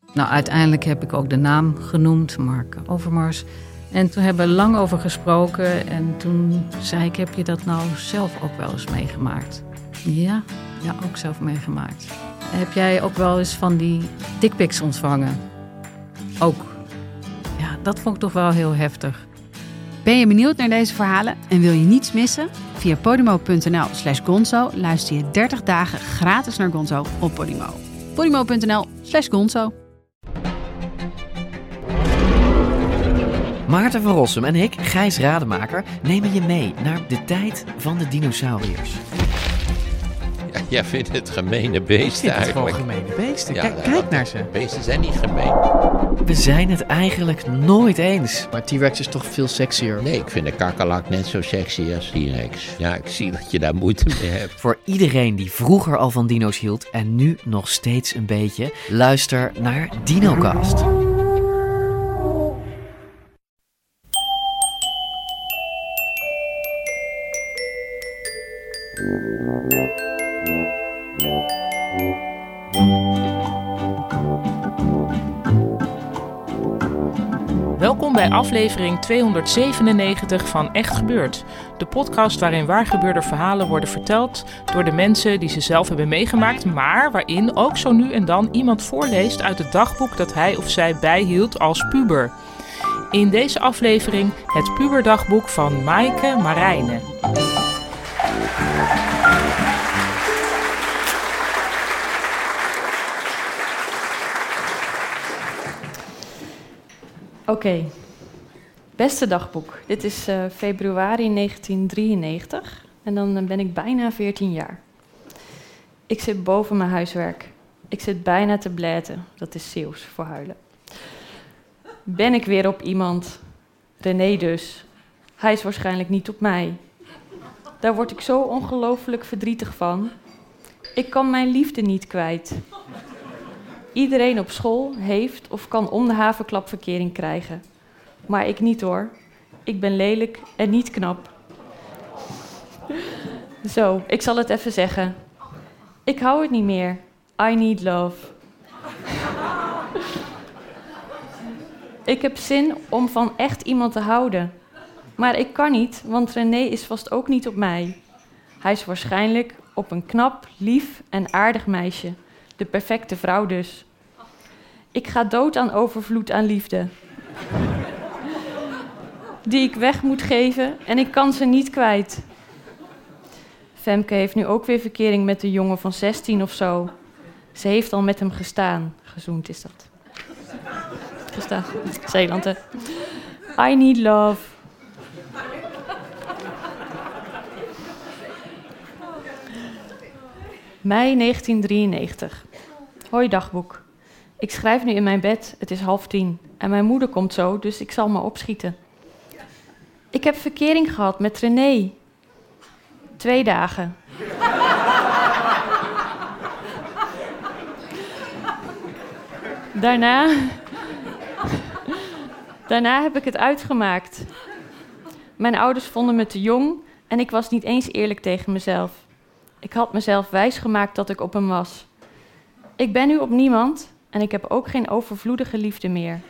Nou, uiteindelijk heb ik ook de naam genoemd, Mark Overmars. En toen hebben we lang over gesproken. En toen zei ik, heb je dat nou zelf ook wel eens meegemaakt? Ja, ook zelf meegemaakt. Heb jij ook wel eens van die dickpics ontvangen? Ook. Ja, dat vond ik toch wel heel heftig. Ben je benieuwd naar deze verhalen en wil je niets missen? Via podimo.nl/gonzo luister je 30 dagen gratis naar Gonzo op Podimo. podimo.nl/gonzo. Maarten van Rossum en ik, Gijs Rademaker, nemen je mee naar de tijd van de dinosauriërs. Ja, jij vindt het gemene beesten eigenlijk. Het gemene beesten. Ja, Kijk naar ze. Beesten zijn niet gemeen. We zijn het eigenlijk nooit eens. Maar T-Rex is toch veel sexier? Nee, ik vind de kakkerlak net zo sexy als T-Rex. Ja, ik zie dat je daar moeite mee hebt. Voor iedereen die vroeger al van dino's hield en nu nog steeds een beetje, luister naar DinoCast. Welkom bij aflevering 297 van Echt Gebeurd. De podcast waarin waargebeurde verhalen worden verteld door de mensen die ze zelf hebben meegemaakt, maar waarin ook zo nu en dan iemand voorleest uit het dagboek dat hij of zij bijhield als puber. In deze aflevering het puberdagboek van Maaike Marijnen. Oké, beste dagboek. Dit is februari 1993 en dan ben ik bijna 14 jaar. Ik zit boven mijn huiswerk. Ik zit bijna te bläten, dat is Zeeuws voor huilen. Ben ik weer op iemand? René dus. Hij is waarschijnlijk niet op mij. Daar word ik zo ongelooflijk verdrietig van. Ik kan mijn liefde niet kwijt. Iedereen op school heeft of kan om de haverklap verkering krijgen. Maar ik niet hoor. Ik ben lelijk en niet knap. Zo, ik zal het even zeggen. Ik hou het niet meer. I need love. Ik heb zin om van echt iemand te houden. Maar ik kan niet, want René is vast ook niet op mij. Hij is waarschijnlijk op een knap, lief en aardig meisje. De perfecte vrouw dus. Ik ga dood aan overvloed aan liefde. Die ik weg moet geven en ik kan ze niet kwijt. Femke heeft nu ook weer verkering met een jongen van 16 of zo. Ze heeft al met hem gestaan. Gezoend is dat. Gestaan. Zeeland, hè. I need love. Mei 1993. Hoi dagboek. Ik schrijf nu in mijn bed, het is 9:30 en mijn moeder komt zo, dus ik zal maar opschieten. Ik heb verkering gehad met René. 2 dagen. Daarna heb ik het uitgemaakt. Mijn ouders vonden me te jong en ik was niet eens eerlijk tegen mezelf. Ik had mezelf wijsgemaakt dat ik op hem was. Ik ben nu op niemand en ik heb ook geen overvloedige liefde meer.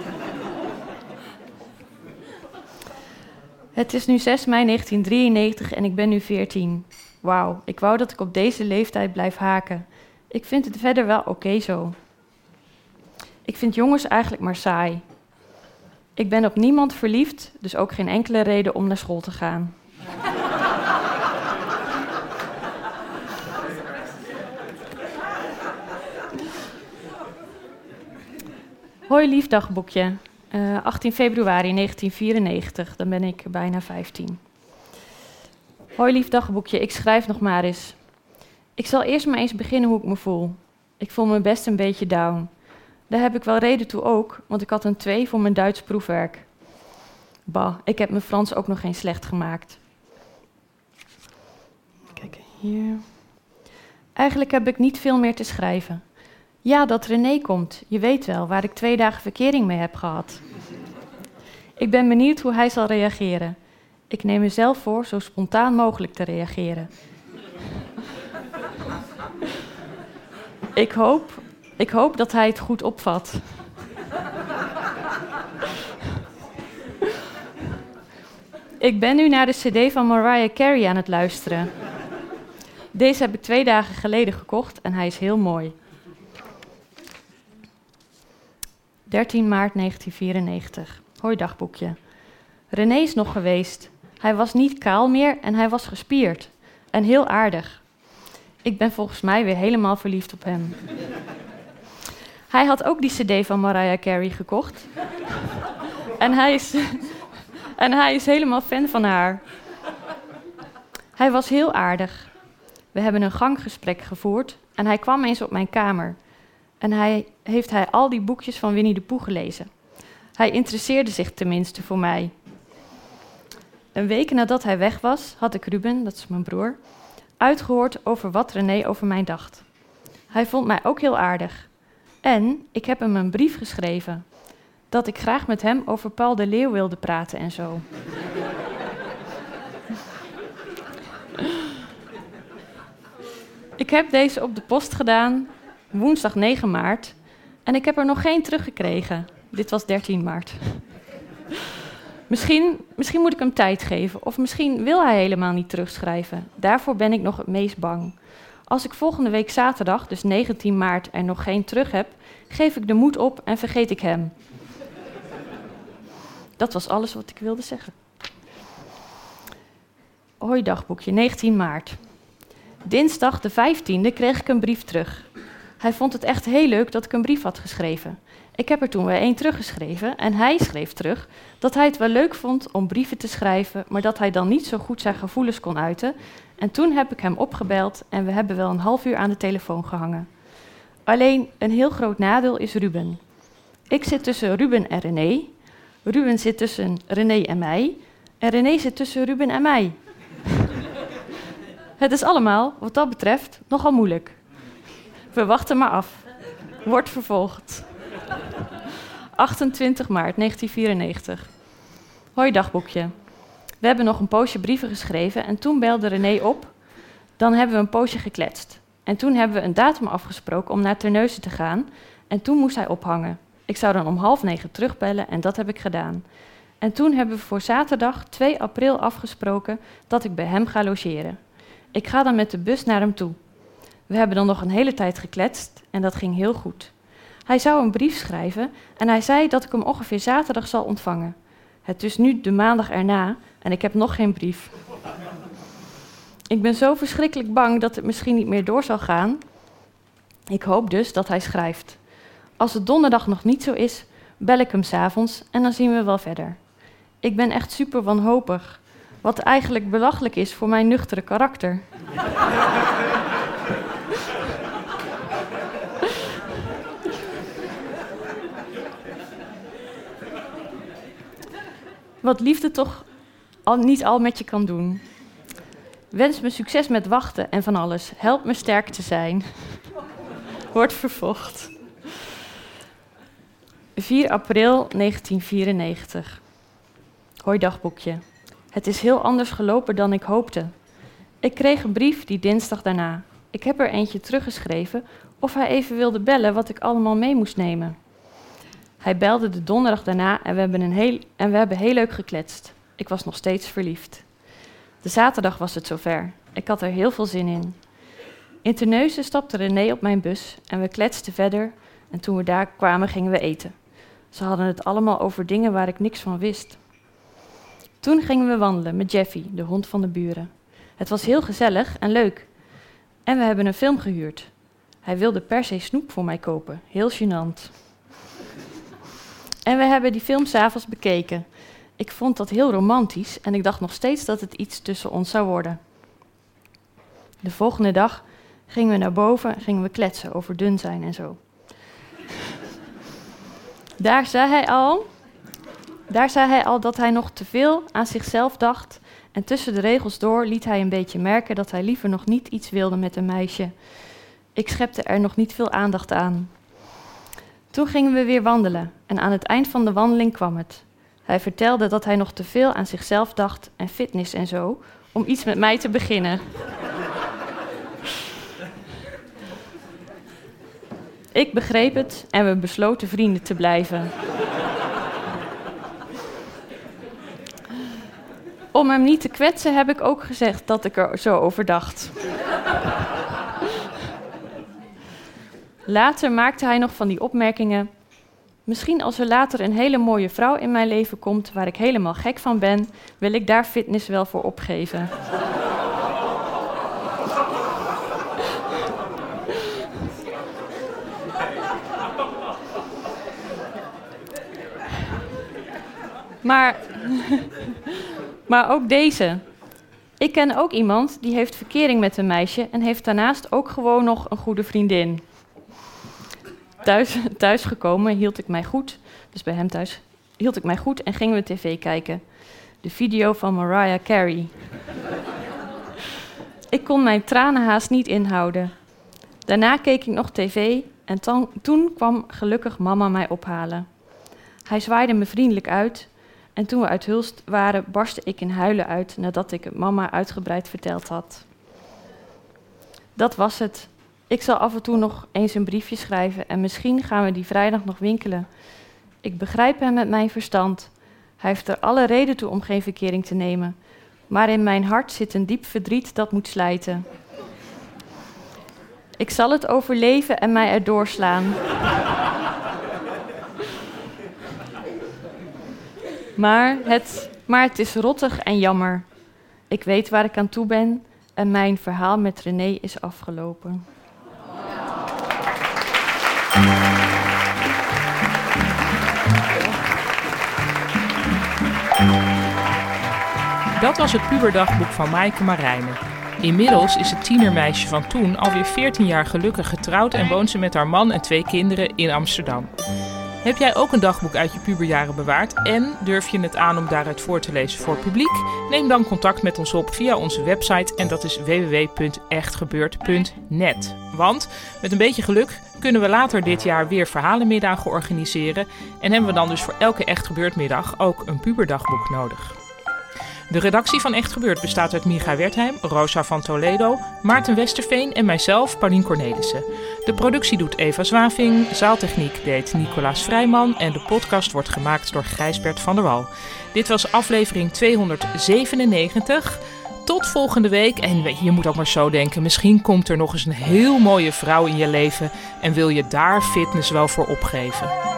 Het is nu 6 mei 1993 en ik ben nu 14. Wauw, ik wou dat ik op deze leeftijd blijf haken. Ik vind het verder wel oké zo. Ik vind jongens eigenlijk maar saai. Ik ben op niemand verliefd, dus ook geen enkele reden om naar school te gaan. Hoi lief dagboekje. 18 februari 1994, dan ben ik bijna 15. Hoi lief dagboekje, ik schrijf nog maar eens. Ik zal eerst maar eens beginnen hoe ik me voel. Ik voel me best een beetje down. Daar heb ik wel reden toe ook, want ik had een 2 voor mijn Duits proefwerk. Bah, ik heb mijn Frans ook nog geen slecht gemaakt. Kijk hier. Eigenlijk heb ik niet veel meer te schrijven. Ja, dat René komt. Je weet wel, waar ik 2 dagen verkering mee heb gehad. Ik ben benieuwd hoe hij zal reageren. Ik neem mezelf voor zo spontaan mogelijk te Ik hoop dat hij het goed opvat. Ik ben nu naar de cd van Mariah Carey aan het luisteren. Deze heb ik 2 dagen geleden gekocht en hij is heel mooi. 13 maart 1994. Hoi dagboekje. René is nog geweest. Hij was niet kaal meer en hij was gespierd. En heel aardig. Ik ben volgens mij weer helemaal verliefd op hem. Hij had ook die cd van Mariah Carey gekocht. En hij is helemaal fan van haar. Hij was heel aardig. We hebben een ganggesprek gevoerd en hij kwam eens op mijn kamer. En heeft hij al die boekjes van Winnie de Pooh gelezen. Hij interesseerde zich tenminste voor mij. Een week nadat hij weg was, had ik Ruben, dat is mijn broer, uitgehoord over wat René over mij dacht. Hij vond mij ook heel aardig. En ik heb hem een brief geschreven. Dat ik graag met hem over Paul de Leeuw wilde praten en zo. Ik heb deze op de post gedaan, woensdag 9 maart. En ik heb er nog geen teruggekregen. Dit was 13 maart. Misschien moet ik hem tijd geven. Of misschien wil hij helemaal niet terugschrijven. Daarvoor ben ik nog het meest bang. Als ik volgende week zaterdag, dus 19 maart, er nog geen terug heb, geef ik de moed op en vergeet ik hem. Dat was alles wat ik wilde zeggen. Hoi dagboekje, 19 maart. Dinsdag de 15e kreeg ik een brief terug. Hij vond het echt heel leuk dat ik een brief had geschreven. Ik heb er toen weer 1 teruggeschreven en hij schreef terug dat hij het wel leuk vond om brieven te schrijven, maar dat hij dan niet zo goed zijn gevoelens kon uiten. En toen heb ik hem opgebeld en we hebben wel een half uur aan de telefoon gehangen. Alleen een heel groot nadeel is Ruben. Ik zit tussen Ruben en René. Ruben zit tussen René en mij. En René zit tussen Ruben en mij. Het is allemaal, wat dat betreft, nogal moeilijk. We wachten maar af. Wordt vervolgd. 28 maart 1994. Hoi dagboekje. We hebben nog een poosje brieven geschreven en toen belde René op. Dan hebben we een poosje gekletst. En toen hebben we een datum afgesproken om naar Terneuzen te gaan. En toen moest hij ophangen. Ik zou dan om 8:30 terugbellen en dat heb ik gedaan. En toen hebben we voor zaterdag 2 april afgesproken dat ik bij hem ga logeren. Ik ga dan met de bus naar hem toe. We hebben dan nog een hele tijd gekletst en dat ging heel goed. Hij zou een brief schrijven en hij zei dat ik hem ongeveer zaterdag zal ontvangen. Het is nu de maandag erna en ik heb nog geen brief. Ik ben zo verschrikkelijk bang dat het misschien niet meer door zal gaan. Ik hoop dus dat hij schrijft. Als het donderdag nog niet zo is, bel ik hem 's avonds en dan zien we wel verder. Ik ben echt super wanhopig, wat eigenlijk belachelijk is voor mijn nuchtere karakter. Wat liefde toch niet al met je kan doen. Wens me succes met wachten en van alles. Help me sterk te zijn. Wordt vervolgd. 4 april 1994. Hoi dagboekje. Het is heel anders gelopen dan ik hoopte. Ik kreeg een brief die dinsdag daarna. Ik heb er eentje teruggeschreven of hij even wilde bellen wat ik allemaal mee moest nemen. Hij belde de donderdag daarna en we hebben heel leuk gekletst. Ik was nog steeds verliefd. De zaterdag was het zover. Ik had er heel veel zin in. In Terneuzen stapte René op mijn bus en we kletsten verder. En toen we daar kwamen gingen we eten. Ze hadden het allemaal over dingen waar ik niks van wist. Toen gingen we wandelen met Jeffy, de hond van de buren. Het was heel gezellig en leuk. En we hebben een film gehuurd. Hij wilde per se snoep voor mij kopen. Heel gênant. En we hebben die film 's avonds bekeken. Ik vond dat heel romantisch en ik dacht nog steeds dat het iets tussen ons zou worden. De volgende dag gingen we naar boven en gingen we kletsen over dun zijn en zo. Daar zei hij al dat hij nog te veel aan zichzelf dacht en tussen de regels door liet hij een beetje merken dat hij liever nog niet iets wilde met een meisje. Ik schepte er nog niet veel aandacht aan. Toen gingen we weer wandelen en aan het eind van de wandeling kwam het. Hij vertelde dat hij nog te veel aan zichzelf dacht en fitness en zo, om iets met mij te beginnen. Ik begreep het en we besloten vrienden te blijven. Om hem niet te kwetsen heb ik ook gezegd dat ik er zo over dacht. Later maakte hij nog van die opmerkingen. Misschien als er later een hele mooie vrouw in mijn leven komt waar ik helemaal gek van ben, wil ik daar fitness wel voor opgeven. Maar ook deze. Ik ken ook iemand die heeft verkering met een meisje en heeft daarnaast ook gewoon nog een goede vriendin. Thuis gekomen hield ik mij goed, dus bij hem thuis hield ik mij goed en gingen we tv kijken. De video van Mariah Carey. Ik kon mijn tranen haast niet inhouden. Daarna keek ik nog tv en toen kwam gelukkig mama mij ophalen. Hij zwaaide me vriendelijk uit en toen we uit Hulst waren barstte ik in huilen uit nadat ik het mama uitgebreid verteld had. Dat was het. Ik zal af en toe nog eens een briefje schrijven en misschien gaan we die vrijdag nog winkelen. Ik begrijp hem met mijn verstand. Hij heeft er alle reden toe om geen verkering te nemen. Maar in mijn hart zit een diep verdriet dat moet slijten. Ik zal het overleven en mij erdoor slaan. Maar het is rottig en jammer. Ik weet waar ik aan toe ben en mijn verhaal met René is afgelopen. Dat was het puberdagboek van Maaike Marijnen. Inmiddels is het tienermeisje van toen alweer 14 jaar gelukkig getrouwd en woont ze met haar man en 2 kinderen in Amsterdam. Heb jij ook een dagboek uit je puberjaren bewaard en durf je het aan om daaruit voor te lezen voor publiek? Neem dan contact met ons op via onze website en dat is www.echtgebeurd.net. Want met een beetje geluk kunnen we later dit jaar weer verhalenmiddagen organiseren en hebben we dan dus voor elke Echt Gebeurd middag ook een puberdagboek nodig. De redactie van Echt Gebeurd bestaat uit Micha Wertheim, Rosa van Toledo, Maarten Westerveen en mijzelf, Paulien Cornelissen. De productie doet Eva Zwaving, zaaltechniek deed Nicolaas Vrijman en de podcast wordt gemaakt door Gijsbert van der Wal. Dit was aflevering 297. Tot volgende week. En je moet ook maar zo denken, misschien komt er nog eens een heel mooie vrouw in je leven en wil je daar fitness wel voor opgeven.